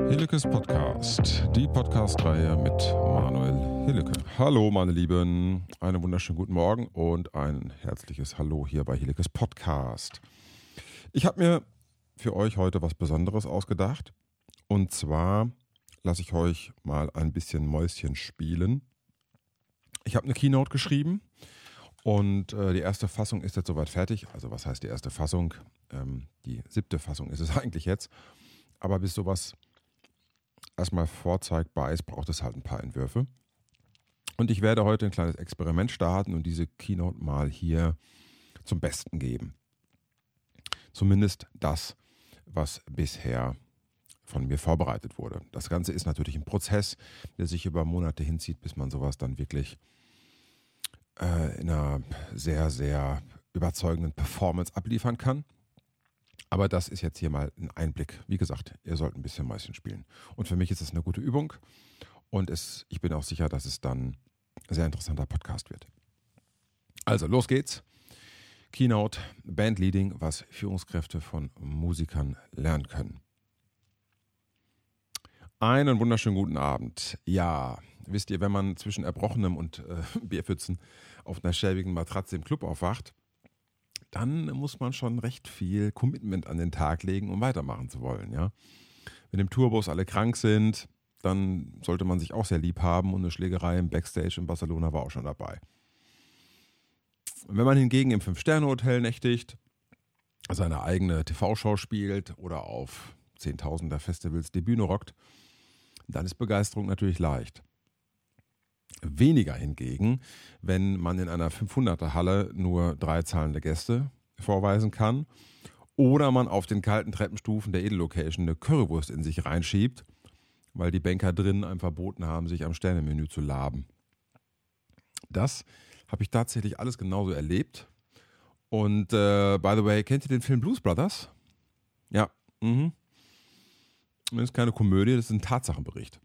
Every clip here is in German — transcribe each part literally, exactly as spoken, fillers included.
Hilekes Podcast, die Podcast-Reihe mit Manuel Hileke. Hallo meine Lieben, einen wunderschönen guten Morgen und ein herzliches Hallo hier bei Hilekes Podcast. Ich habe mir für euch heute was Besonderes ausgedacht und zwar lasse ich euch mal ein bisschen Mäuschen spielen. Ich habe eine Keynote geschrieben und äh, die erste Fassung ist jetzt soweit fertig. Also was heißt die erste Fassung? Ähm, die siebte Fassung ist es eigentlich jetzt. Aber bis sowas erstmal vorzeigbar ist, braucht es halt ein paar Entwürfe. Und ich werde heute ein kleines Experiment starten und diese Keynote mal hier zum Besten geben. Zumindest das, was bisher von mir vorbereitet wurde. Das Ganze ist natürlich ein Prozess, der sich über Monate hinzieht, bis man sowas dann wirklich äh, in einer sehr, sehr überzeugenden Performance abliefern kann. Aber das ist jetzt hier mal ein Einblick. Wie gesagt, ihr sollt ein bisschen Mäuschen spielen. Und für mich ist es eine gute Übung. Und es, ich bin auch sicher, dass es dann ein sehr interessanter Podcast wird. Also, los geht's. Keynote, Bandleading, was Führungskräfte von Musikern lernen können. Einen wunderschönen guten Abend. Ja, wisst ihr, wenn man zwischen Erbrochenem und äh, Bierpfützen auf einer schäbigen Matratze im Club aufwacht, dann muss man schon recht viel Commitment an den Tag legen, um weitermachen zu wollen. Ja? Wenn im Tourbus alle krank sind, dann sollte man sich auch sehr lieb haben und eine Schlägerei im Backstage in Barcelona war auch schon dabei. Wenn man hingegen im Fünf-Sterne-Hotel nächtigt, seine eigene T V-Show spielt oder auf Zehntausender Festivals die Bühne rockt, dann ist Begeisterung natürlich leicht. Weniger hingegen, wenn man in einer fünfhunderter Halle nur drei zahlende Gäste vorweisen kann oder man auf den kalten Treppenstufen der Edellocation eine Currywurst in sich reinschiebt, weil die Banker drinnen einem verboten haben, sich am Sternemenü zu laben. Das habe ich tatsächlich alles genauso erlebt. Und äh, by the way, kennt ihr den Film Blues Brothers? Ja, mhm. Das ist keine Komödie, das ist ein Tatsachenbericht.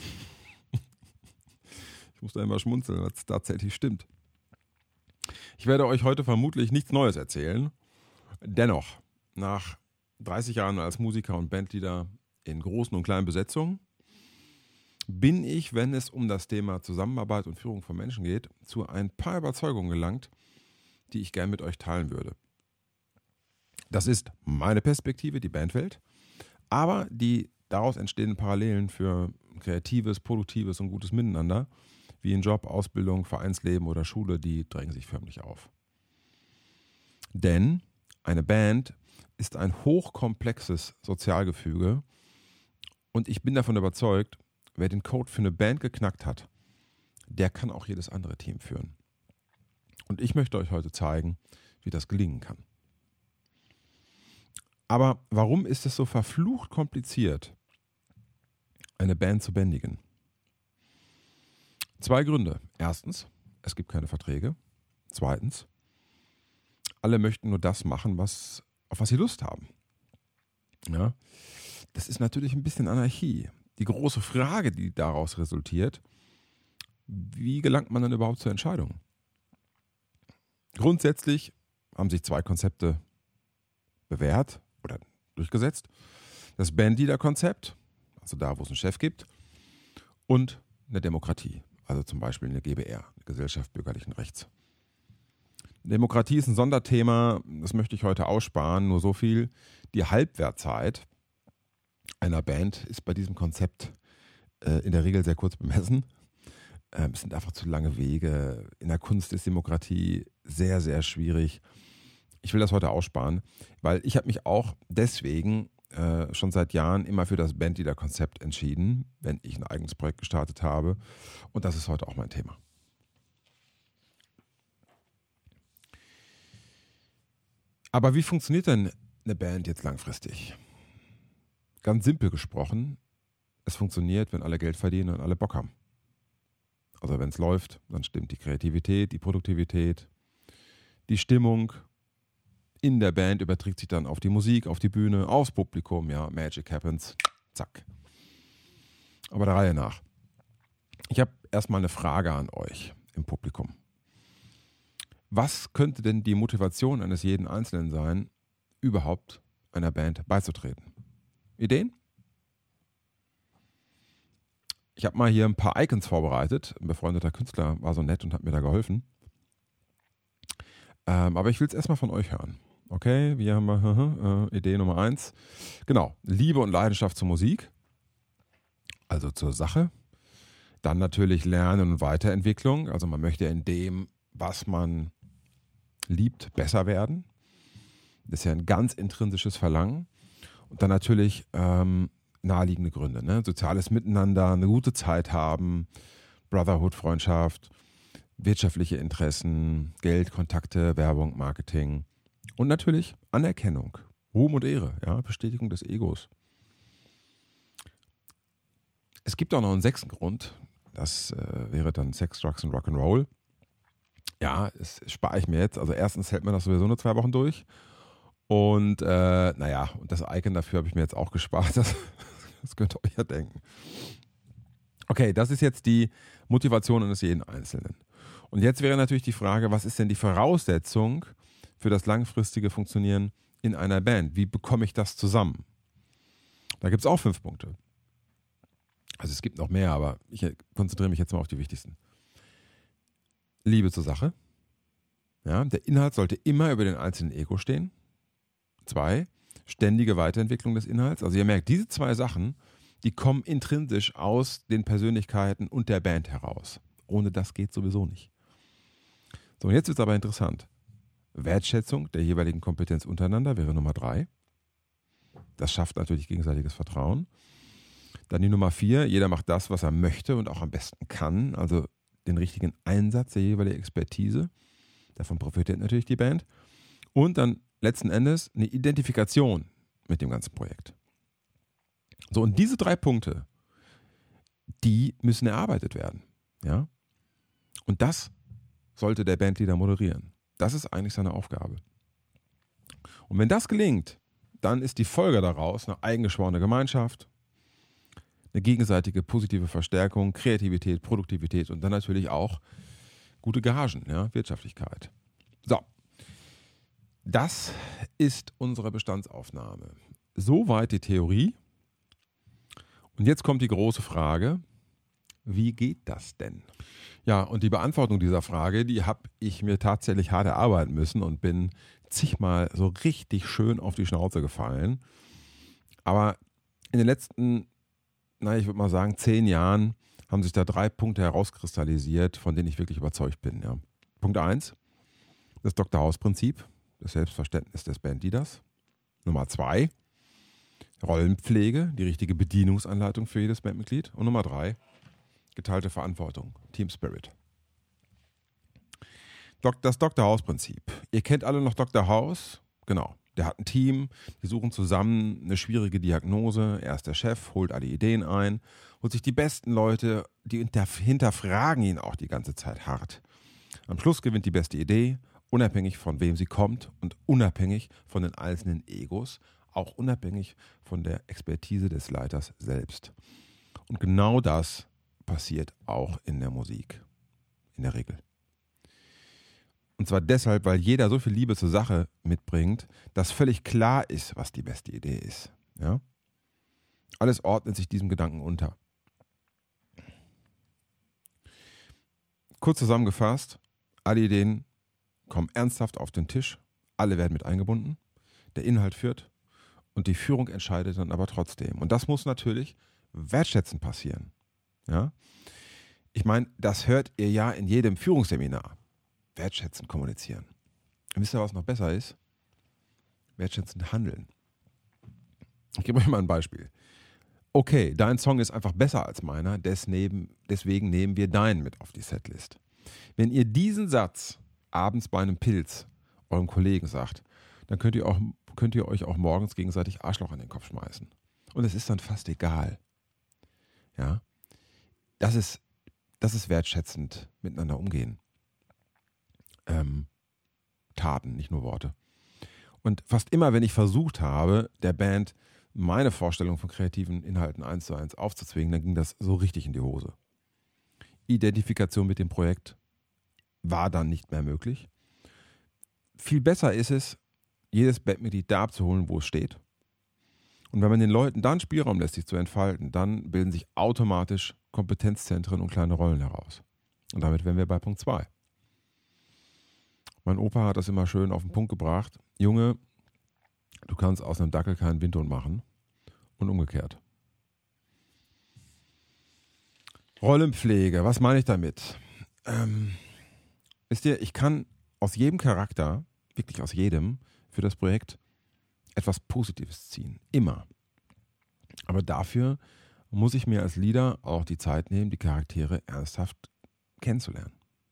Ich muss da immer schmunzeln, weil es tatsächlich stimmt. Ich werde euch heute vermutlich nichts Neues erzählen. Dennoch, nach dreißig Jahren als Musiker und Bandleader in großen und kleinen Besetzungen, bin ich, wenn es um das Thema Zusammenarbeit und Führung von Menschen geht, zu ein paar Überzeugungen gelangt, die ich gerne mit euch teilen würde. Das ist meine Perspektive, die Bandwelt, aber die daraus entstehenden Parallelen für kreatives, produktives und gutes Miteinander, wie in Job, Ausbildung, Vereinsleben oder Schule, die drängen sich förmlich auf. Denn eine Band ist ein hochkomplexes Sozialgefüge und ich bin davon überzeugt, wer den Code für eine Band geknackt hat, der kann auch jedes andere Team führen. Und ich möchte euch heute zeigen, wie das gelingen kann. Aber warum ist es so verflucht kompliziert, eine Band zu bändigen? Zwei Gründe. Erstens, es gibt keine Verträge. Zweitens, alle möchten nur das machen, was, auf was sie Lust haben. Ja, das ist natürlich ein bisschen Anarchie. Die große Frage, die daraus resultiert, wie gelangt man dann überhaupt zur Entscheidung? Grundsätzlich haben sich zwei Konzepte bewährt oder durchgesetzt. Das Bandleader-Konzept, also da, wo es einen Chef gibt, und eine Demokratie. Also zum Beispiel eine G B R, eine Gesellschaft bürgerlichen Rechts. Demokratie ist ein Sonderthema, das möchte ich heute aussparen, nur so viel. Die Halbwertzeit einer Band ist bei diesem Konzept äh, in der Regel sehr kurz bemessen. Ähm, es sind einfach zu lange Wege. In der Kunst ist Demokratie sehr, sehr schwierig. Ich will das heute aussparen, weil ich habe mich auch deswegen äh, schon seit Jahren immer für das Bandleader-Konzept entschieden, wenn ich ein eigenes Projekt gestartet habe. Und das ist heute auch mein Thema. Aber wie funktioniert denn eine Band jetzt langfristig? Ganz simpel gesprochen, es funktioniert, wenn alle Geld verdienen und alle Bock haben. Also wenn es läuft, dann stimmt die Kreativität, die Produktivität, die Stimmung in der Band überträgt sich dann auf die Musik, auf die Bühne, aufs Publikum, ja, Magic happens, zack. Aber der Reihe nach. Ich habe erstmal eine Frage an euch im Publikum. Was könnte denn die Motivation eines jeden Einzelnen sein, überhaupt einer Band beizutreten? Ideen? Ich habe mal hier ein paar Icons vorbereitet. Ein befreundeter Künstler war so nett und hat mir da geholfen. Ähm, aber ich will es erstmal von euch hören. Okay, wir haben uh, uh, Idee Nummer eins. Genau, Liebe und Leidenschaft zur Musik. Also zur Sache. Dann natürlich Lernen und Weiterentwicklung. Also man möchte in dem, was man liebt, besser werden. Das ist ja ein ganz intrinsisches Verlangen. Und dann natürlich ähm, naheliegende Gründe. Ne? Soziales Miteinander, eine gute Zeit haben, Brotherhood, Freundschaft, wirtschaftliche Interessen, Geld, Kontakte, Werbung, Marketing und natürlich Anerkennung, Ruhm und Ehre, ja? Bestätigung des Egos. Es gibt auch noch einen sechsten Grund, das äh, wäre dann Sex, Drugs und Rock'n'Roll. Ja, das spare ich mir jetzt. Also erstens hält man das sowieso nur zwei Wochen durch. Und äh, naja, und das Icon dafür habe ich mir jetzt auch gespart. Das, das könnt ihr euch ja denken. Okay, das ist jetzt die Motivation eines jeden Einzelnen. Und jetzt wäre natürlich die Frage, was ist denn die Voraussetzung für das langfristige Funktionieren in einer Band? Wie bekomme ich das zusammen? Da gibt es auch fünf Punkte. Also es gibt noch mehr, aber ich konzentriere mich jetzt mal auf die wichtigsten. Liebe zur Sache. Ja, der Inhalt sollte immer über den einzelnen Ego stehen. Zwei, ständige Weiterentwicklung des Inhalts. Also ihr merkt, diese zwei Sachen, die kommen intrinsisch aus den Persönlichkeiten und der Band heraus. Ohne das geht sowieso nicht. So, und jetzt wird es aber interessant. Wertschätzung der jeweiligen Kompetenz untereinander wäre Nummer drei. Das schafft natürlich gegenseitiges Vertrauen. Dann die Nummer vier, jeder macht das, was er möchte und auch am besten kann. Also den richtigen Einsatz der jeweiligen Expertise. Davon profitiert natürlich die Band. Und dann letzten Endes eine Identifikation mit dem ganzen Projekt. So, und diese drei Punkte, die müssen erarbeitet werden. Ja? Und das sollte der Bandleader moderieren. Das ist eigentlich seine Aufgabe. Und wenn das gelingt, dann ist die Folge daraus eine eigengeschworene Gemeinschaft, eine gegenseitige positive Verstärkung, Kreativität, Produktivität und dann natürlich auch gute Gagen, ja, Wirtschaftlichkeit. So, das ist unsere Bestandsaufnahme. Soweit die Theorie. Und jetzt kommt die große Frage, wie geht das denn? Ja, und die Beantwortung dieser Frage, die habe ich mir tatsächlich hart erarbeiten müssen und bin zigmal so richtig schön auf die Schnauze gefallen. Aber in den letzten, na, ich würde mal sagen, zehn Jahren haben sich da drei Punkte herauskristallisiert, von denen ich wirklich überzeugt bin. Ja. Punkt eins, das Doktor House-Prinzip, das Selbstverständnis des Bandleaders. Nummer zwei, Rollenpflege, die richtige Bedienungsanleitung für jedes Bandmitglied. Und Nummer drei, geteilte Verantwortung, Team Spirit. Das Doktor House-Prinzip. Ihr kennt alle noch Doktor House? Genau. Der hat ein Team, die suchen zusammen eine schwierige Diagnose. Er ist der Chef, holt alle Ideen ein, holt sich die besten Leute, die hinterfragen ihn auch die ganze Zeit hart. Am Schluss gewinnt die beste Idee, unabhängig von wem sie kommt und unabhängig von den einzelnen Egos, auch unabhängig von der Expertise des Leiters selbst. Und genau das passiert auch in der Musik, in der Regel. Und zwar deshalb, weil jeder so viel Liebe zur Sache mitbringt, dass völlig klar ist, was die beste Idee ist. Ja? Alles ordnet sich diesem Gedanken unter. Kurz zusammengefasst, alle Ideen kommen ernsthaft auf den Tisch, alle werden mit eingebunden, der Inhalt führt und die Führung entscheidet dann aber trotzdem. Und das muss natürlich wertschätzend passieren. Ja? Ich meine, das hört ihr ja in jedem Führungsseminar. Wertschätzend kommunizieren. Und wisst ihr, was noch besser ist? Wertschätzend handeln. Ich gebe euch mal ein Beispiel. Okay, dein Song ist einfach besser als meiner, deswegen, deswegen nehmen wir deinen mit auf die Setlist. Wenn ihr diesen Satz abends bei einem Pilz eurem Kollegen sagt, dann könnt ihr, auch, könnt ihr euch auch morgens gegenseitig Arschloch an den Kopf schmeißen. Und es ist dann fast egal. Ja? Das ist, das ist wertschätzend miteinander umgehen. Ähm, Taten, nicht nur Worte. Und fast immer, wenn ich versucht habe, der Band meine Vorstellung von kreativen Inhalten eins zu eins aufzuzwingen, dann ging das so richtig in die Hose. Identifikation mit dem Projekt war dann nicht mehr möglich. Viel besser ist es, jedes Bandmitglied da abzuholen, wo es steht Und wenn man den Leuten dann Spielraum lässt, sich zu entfalten, dann bilden sich automatisch Kompetenzzentren und kleine Rollen heraus. Und damit wären wir bei Punkt zwei. Mein Opa hat das immer schön auf den Punkt gebracht. Junge, du kannst aus einem Dackel keinen Windhund machen und umgekehrt. Rollenpflege, was meine ich damit? Ähm, wisst ihr, ich kann aus jedem Charakter, wirklich aus jedem, für das Projekt etwas Positives ziehen. Immer. Aber dafür muss ich mir als Leader auch die Zeit nehmen, die Charaktere ernsthaft kennenzulernen.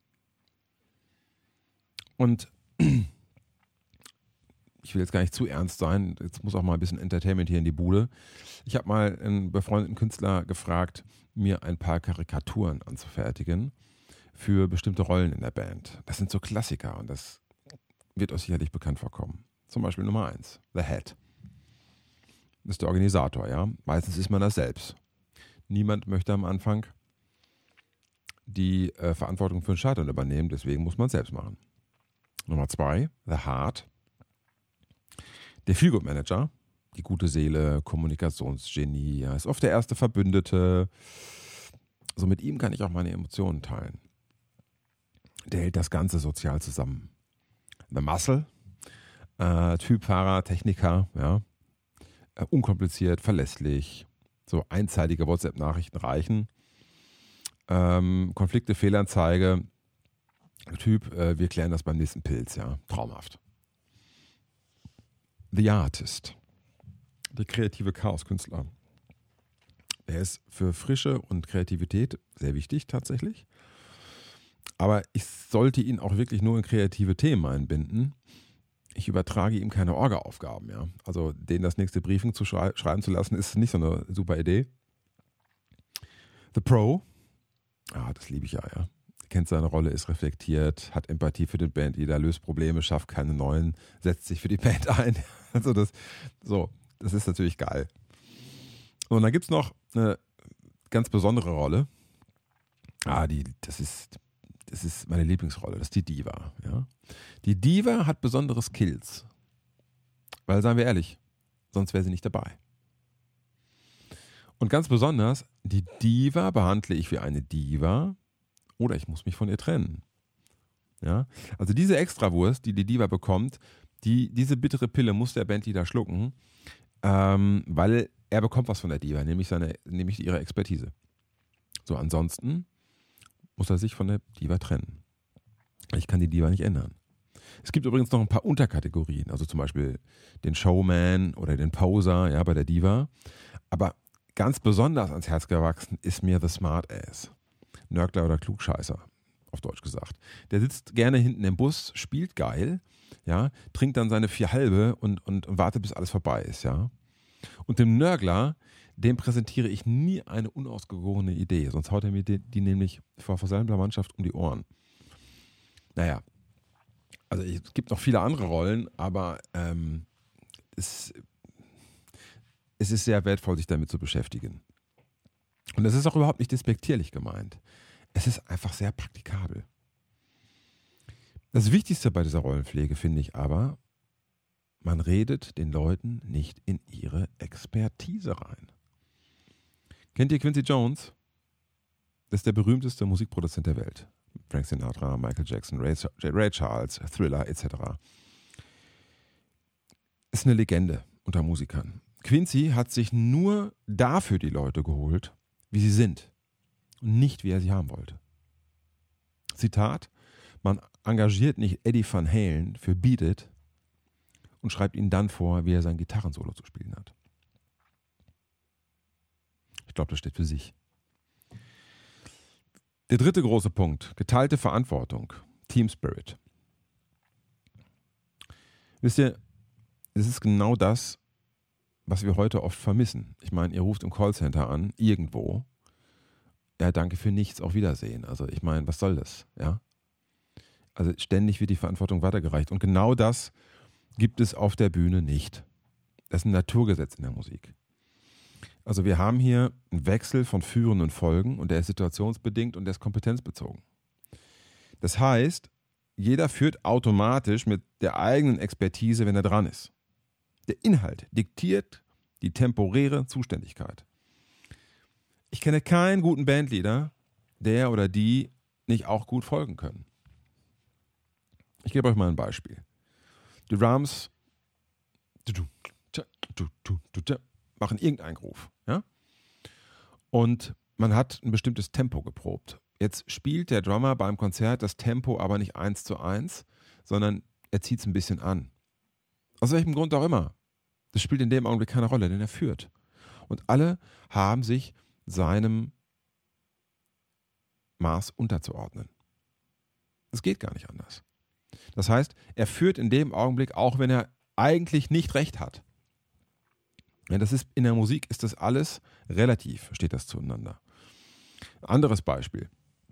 Und ich will jetzt gar nicht zu ernst sein, jetzt muss auch mal ein bisschen Entertainment hier in die Bude. Ich habe mal einen befreundeten Künstler gefragt, mir ein paar Karikaturen anzufertigen für bestimmte Rollen in der Band. Das sind so Klassiker und das wird euch sicherlich bekannt vorkommen. Zum Beispiel Nummer eins, The Head. Das ist der Organisator, ja. Meistens ist man das selbst. Niemand möchte am Anfang die äh, Verantwortung für den Scheitern übernehmen, deswegen muss man es selbst machen. Nummer zwei, The Heart. Der Feelgood-Manager, die gute Seele, Kommunikationsgenie, ja, ist oft der erste Verbündete. So mit ihm kann ich auch meine Emotionen teilen. Der hält das Ganze sozial zusammen. The Muscle, äh, Typfahrer, Techniker, ja, äh, unkompliziert, verlässlich, so einseitige WhatsApp-Nachrichten reichen. Ähm, Konflikte, Fehlanzeige, Typ, äh, wir klären das beim nächsten Pilz, ja, traumhaft. The Artist, der kreative Chaoskünstler. Er ist für Frische und Kreativität sehr wichtig tatsächlich. Aber ich sollte ihn auch wirklich nur in kreative Themen einbinden. Ich übertrage ihm keine Orga-Aufgaben. Ja? Also den das nächste Briefing zu schrei- schreiben zu lassen, ist nicht so eine super Idee. The Pro, ah, das liebe ich ja, ja. Kennt seine Rolle, ist reflektiert, hat Empathie für den Bandleader, löst Probleme, schafft keine neuen, setzt sich für die Band ein. Also das, so, das ist natürlich geil. Und dann gibt es noch eine ganz besondere Rolle. Ah, die, das ist, das ist meine Lieblingsrolle, das ist die Diva. Ja? Die Diva hat besondere Skills. Weil, seien wir ehrlich, sonst wäre sie nicht dabei. Und ganz besonders, die Diva behandle ich wie eine Diva oder ich muss mich von ihr trennen. Ja? Also diese Extrawurst, die die Diva bekommt, die, diese bittere Pille muss der Bandleader schlucken, ähm, weil er bekommt was von der Diva, nämlich, seine, nämlich ihre Expertise. So, ansonsten muss er sich von der Diva trennen. Ich kann die Diva nicht ändern. Es gibt übrigens noch ein paar Unterkategorien, also zum Beispiel den Showman oder den Poser, ja, bei der Diva. Aber ganz besonders ans Herz gewachsen ist mir The Smartass. Nörgler oder Klugscheißer, auf Deutsch gesagt. Der sitzt gerne hinten im Bus, spielt geil, ja, trinkt dann seine vier Halbe und, und, und wartet, bis alles vorbei ist, ja. Und dem Nörgler, dem präsentiere ich nie eine unausgegorene Idee, sonst haut er mir die, die nämlich vor versammelter Mannschaft um die Ohren. Naja, also es gibt noch viele andere Rollen, aber ähm, es, es ist sehr wertvoll, sich damit zu beschäftigen. Und das ist auch überhaupt nicht despektierlich gemeint. Es ist einfach sehr praktikabel. Das Wichtigste bei dieser Rollenpflege finde ich aber, man redet den Leuten nicht in ihre Expertise rein. Kennt ihr Quincy Jones? Das ist der berühmteste Musikproduzent der Welt. Frank Sinatra, Michael Jackson, Ray, Ray Charles, Thriller et cetera. Ist eine Legende unter Musikern. Quincy hat sich nur dafür die Leute geholt, wie sie sind und nicht, wie er sie haben wollte. Zitat, man engagiert nicht Eddie Van Halen für Beat It und schreibt ihm dann vor, wie er sein Gitarrensolo zu spielen hat. Ich glaube, das steht für sich. Der dritte große Punkt, geteilte Verantwortung, Team Spirit. Wisst ihr, es ist genau das, was wir heute oft vermissen. Ich meine, ihr ruft im Callcenter an, irgendwo. Ja, danke für nichts, auf Wiedersehen. Also ich meine, was soll das? Ja? Also ständig wird die Verantwortung weitergereicht. Und genau das gibt es auf der Bühne nicht. Das ist ein Naturgesetz in der Musik. Also wir haben hier einen Wechsel von führenden Folgen und der ist situationsbedingt und der ist kompetenzbezogen. Das heißt, jeder führt automatisch mit der eigenen Expertise, wenn er dran ist. Der Inhalt diktiert die temporäre Zuständigkeit. Ich kenne keinen guten Bandleader, der oder die nicht auch gut folgen können. Ich gebe euch mal ein Beispiel. Die Drums machen irgendeinen Groove. Ja? Und man hat ein bestimmtes Tempo geprobt. Jetzt spielt der Drummer beim Konzert das Tempo aber nicht eins zu eins, sondern er zieht es ein bisschen an. Aus welchem Grund auch immer. Das spielt in dem Augenblick keine Rolle, denn er führt. Und alle haben sich seinem Maß unterzuordnen. Das geht gar nicht anders. Das heißt, er führt in dem Augenblick, auch wenn er eigentlich nicht recht hat. Ja, das ist, in der Musik ist das alles relativ, steht das zueinander. Anderes Beispiel.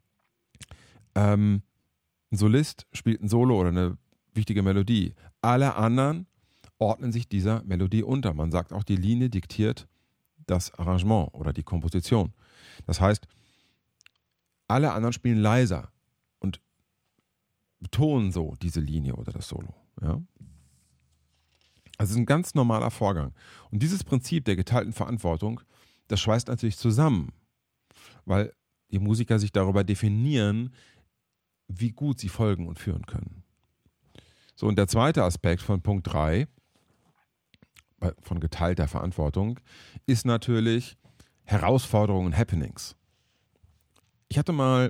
Ähm, ein Solist spielt ein Solo oder eine wichtige Melodie. Alle anderen ordnen sich dieser Melodie unter. Man sagt auch, die Linie diktiert das Arrangement oder die Komposition. Das heißt, alle anderen spielen leiser und betonen so diese Linie oder das Solo. Ja? Also es ist ein ganz normaler Vorgang. Und dieses Prinzip der geteilten Verantwortung, das schweißt natürlich zusammen, weil die Musiker sich darüber definieren, wie gut sie folgen und führen können. So, und der zweite Aspekt von Punkt drei, von geteilter Verantwortung, ist natürlich Herausforderungen und Happenings. Ich hatte mal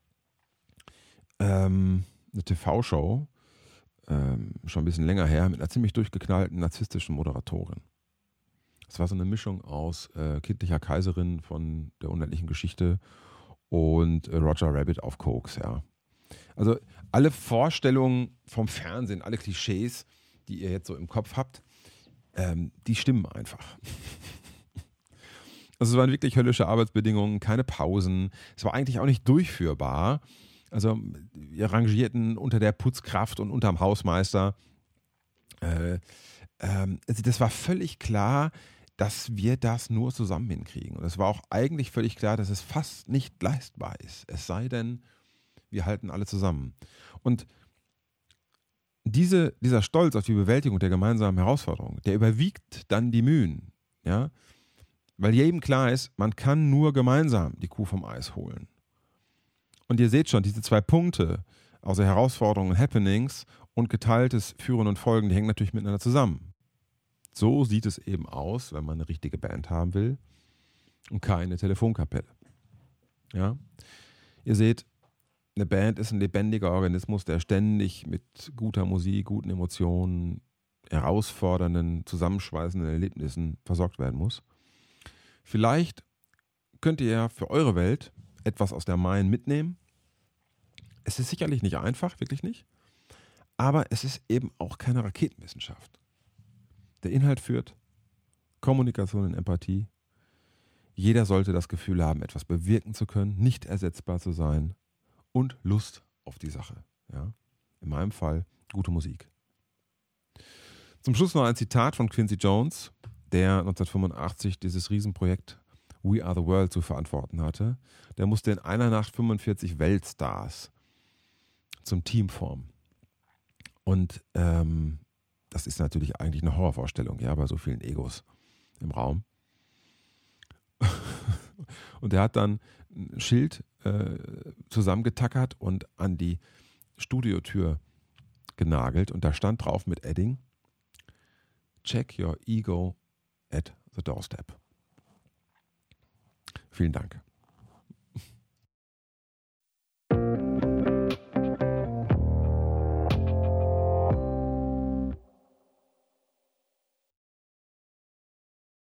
ähm, eine T V-Show, ähm, schon ein bisschen länger her, mit einer ziemlich durchgeknallten narzisstischen Moderatorin. Das war so eine Mischung aus äh, Kindlicher Kaiserin von der unendlichen Geschichte und äh, Roger Rabbit auf Koks, ja. Also alle Vorstellungen vom Fernsehen, alle Klischees, die ihr jetzt so im Kopf habt, ähm, die stimmen einfach. Also es waren wirklich höllische Arbeitsbedingungen, keine Pausen. Es war eigentlich auch nicht durchführbar. Also wir rangierten unter der Putzkraft und unterm Hausmeister. Äh, ähm, also das war völlig klar, dass wir das nur zusammen hinkriegen. Und es war auch eigentlich völlig klar, dass es fast nicht leistbar ist. Es sei denn, wir halten alle zusammen. Und diese, dieser Stolz auf die Bewältigung der gemeinsamen Herausforderung, der überwiegt dann die Mühen. Ja? Weil jedem klar ist, man kann nur gemeinsam die Kuh vom Eis holen. Und ihr seht schon, diese zwei Punkte, also Herausforderungen und Happenings und geteiltes Führen und Folgen, die hängen natürlich miteinander zusammen. So sieht es eben aus, wenn man eine richtige Band haben will und keine Telefonkapelle. Ja? Ihr seht, eine Band ist ein lebendiger Organismus, der ständig mit guter Musik, guten Emotionen, herausfordernden, zusammenschweißenden Erlebnissen versorgt werden muss. Vielleicht könnt ihr ja für eure Welt etwas aus der Main mitnehmen. Es ist sicherlich nicht einfach, wirklich nicht. Aber es ist eben auch keine Raketenwissenschaft. Der Inhalt führt, Kommunikation und Empathie. Jeder sollte das Gefühl haben, etwas bewirken zu können, nicht ersetzbar zu sein und Lust auf die Sache. Ja? In meinem Fall gute Musik. Zum Schluss noch ein Zitat von Quincy Jones, der neunzehnhundertfünfundachtzig dieses Riesenprojekt We Are the World zu verantworten hatte. Der musste in einer Nacht fünfundvierzig Weltstars zum Team formen. Und ähm, das ist natürlich eigentlich eine Horrorvorstellung, ja, bei so vielen Egos im Raum. Und er hat dann ein Schild äh, zusammengetackert und an die Studiotür genagelt. Und da stand drauf mit Edding: Check your ego at the doorstep. Vielen Dank.